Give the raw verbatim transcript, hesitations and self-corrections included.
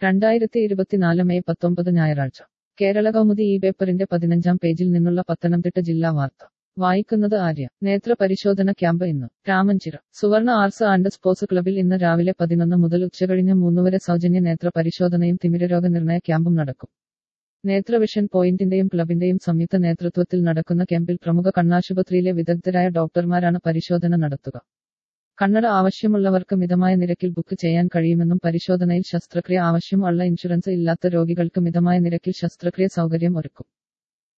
രണ്ടായിരത്തി ഇരുപത്തിനാല് മെയ് പത്തൊമ്പത് ഞായറാഴ്ച കേരള കൗമുദി ഈ പേപ്പറിന്റെ പതിനഞ്ചാം പേജിൽ നിന്നുള്ള പത്തനംതിട്ട ജില്ലാ വാർത്ത വായിക്കുന്നത് ആര്യ. നേത്ര പരിശോധന ക്യാമ്പ് ഇന്ന് രാമഞ്ചിറ സുവർണ ആർട്സ് ആൻഡ് സ്പോർട്സ് ക്ലബിൽ ഇന്ന് രാവിലെ പതിനൊന്ന് മുതൽ ഉച്ചകഴിഞ്ഞ് മൂന്ന് വരെ സൗജന്യ നേത്ര പരിശോധനയും തിമിരരോഗ നിർണയ ക്യാമ്പും നടക്കും. നേത്രവിഷൻ പോയിന്റിന്റെയും ക്ലബിന്റെയും സംയുക്ത നേതൃത്വത്തിൽ നടക്കുന്ന ക്യാമ്പിൽ പ്രമുഖ കണ്ണാശുപത്രിയിലെ വിദഗ്ധരായ ഡോക്ടർമാരാണ് പരിശോധന നടത്തുക. കണ്ണട ആവശ്യമുള്ളവർക്ക് മിതമായ നിരക്കിൽ ബുക്ക് ചെയ്യാൻ കഴിയുമെന്നും പരിശോധനയിൽ ശസ്ത്രക്രിയ ആവശ്യം ഉള്ള ഇൻഷുറൻസ് ഇല്ലാത്ത രോഗികൾക്ക് മിതമായ നിരക്കിൽ ശസ്ത്രക്രിയ സൗകര്യം ഒരുക്കും.